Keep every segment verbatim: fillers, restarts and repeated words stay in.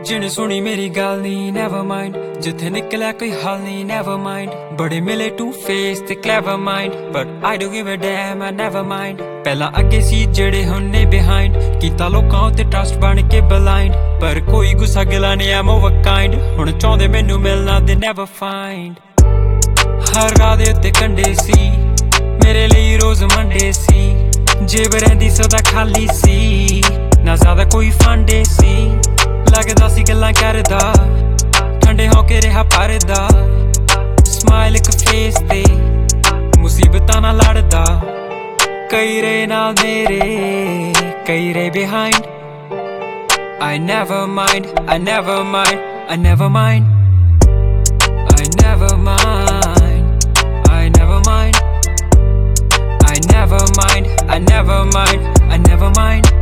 जिन्हें सुनी मेरी गल नी never mind जिथे निकला कोई हाल नी never mind बड़े मिले two face ते clever mind but I don't give a damn I never mind पहला अगे सी जेड़े हुन्ने behind कीता लोकां उत्ते trust बन के blind पर कोई गुस्सा गिला नहीं I'm over kind हुण चाहुंदे मैनू मिलना they never find हर राह दे उत्ते कंडे सी मेरे लिए रोज मंडे सी जेब रहिंदी सदा खाली सी ना ज़्यादा कोई फांडे सी लगदा सी गल्लां करदा ठंडे होके रहा परदा स्माइल इक फेस ते मुसीबतां नाल लड़दा कई रे नाल मेरे कई रे behind I never mind I never mind I never mind I never mind I never mind I never mind I never mind I never mind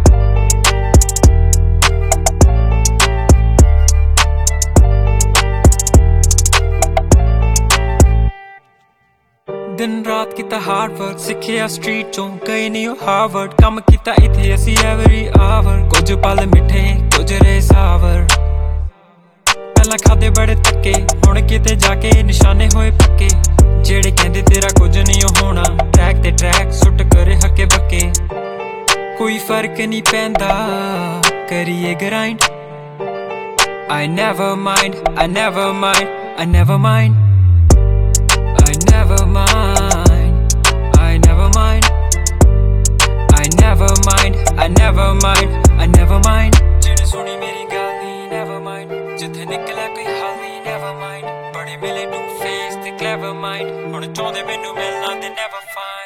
दिन रात किता हार्ड वर्क सिखिया स्ट्रीट चों गए नहीं हो हार्वर्ड कम किता इथे असी एवरी आवर कुछ पल मिठे कुछ रे सावर पहला खादे बड़े धक्के हुण किते जाके निशाने होए पक्के जेड़े कहंदे तेरा कुछ नहीं होना ट्रैक ते ट्रैक सुट करे हके बक्के कोई फर्क नहीं पैंदा करिए grind I never mind I never mind I never mind I never mind I never mind I never mind I never mind I never mind जिन्हें सुनी मेरी गल नी never mind जिथे निकला कोई हाल नी never mind बड़े मिले two face ते clever mind हुण चाहुंदे मैनू मिलना they never find